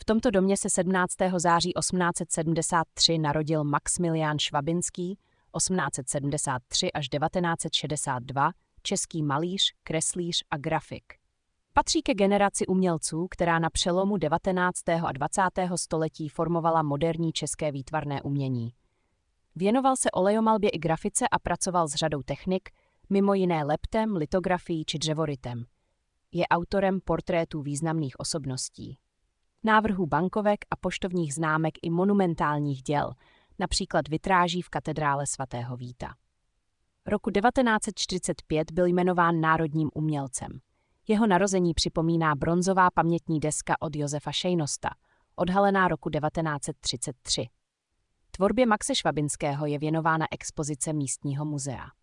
V tomto domě se 17. září 1873 narodil Maxmilián Švabinský, 1873 až 1962, český malíř, kreslíř a grafik. Patří ke generaci umělců, která na přelomu 19. a 20. století formovala moderní české výtvarné umění. Věnoval se olejomalbě i grafice a pracoval s řadou technik, mimo jiné leptem, litografií či dřevorytem. Je autorem portrétů významných osobností, návrhů bankovek a poštovních známek i monumentálních děl, například vitráží v katedrále svatého Víta. Roku 1945 byl jmenován národním umělcem. Jeho narození připomíná bronzová pamětní deska od Josefa Šejnosta, odhalená roku 1933. Tvorbě Maxe Švabinského je věnována expozice místního muzea.